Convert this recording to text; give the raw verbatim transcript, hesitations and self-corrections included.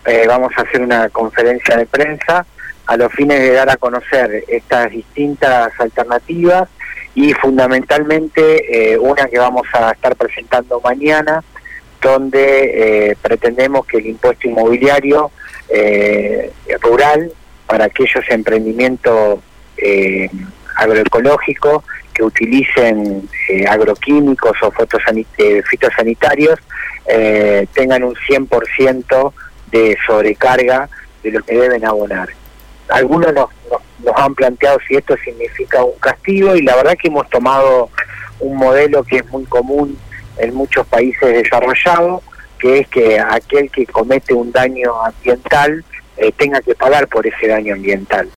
eh, vamos a hacer una conferencia de prensa a los fines de dar a conocer estas distintas alternativas y fundamentalmente eh, una que vamos a estar presentando mañana, donde eh, pretendemos que el impuesto inmobiliario eh, rural para aquellos emprendimientos eh, agroecológicos que utilicen eh, agroquímicos o fotosanit eh, fitosanitarios eh, tengan un cien por ciento de sobrecarga de lo que deben abonar. Algunos nos, nos, nos han planteado si esto significa un castigo, y la verdad que hemos tomado un modelo que es muy común en muchos países desarrollados, que es que aquel que comete un daño ambiental eh, tenga que pagar por ese daño ambiental.